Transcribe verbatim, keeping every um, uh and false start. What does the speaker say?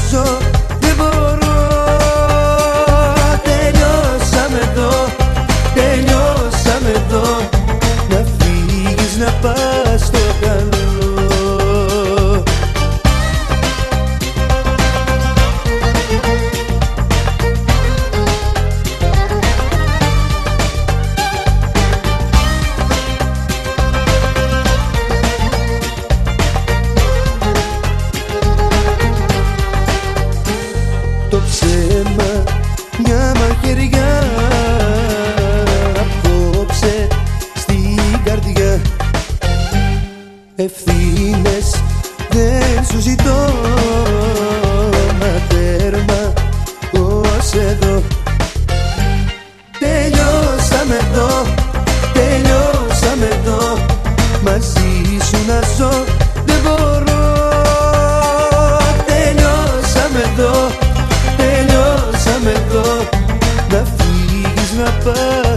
ζω, δεν μπορώ. Τελειώσαμε εδώ, τελειώσαμε εδώ. Να φύγεις, να πας στο καλό. Το ψέμα μια μαχαιριά απόψε στην καρδιά. Ευθύνες δεν σου ζητώ, μα τέρμα ως εδώ. Τελειώσαμε εδώ, τελειώσαμε εδώ. Μαζί σου να ζω, δεν μπορώ. Τελειώσαμε εδώ, τελειώσαμε εδώ. Να φύγεις, να πας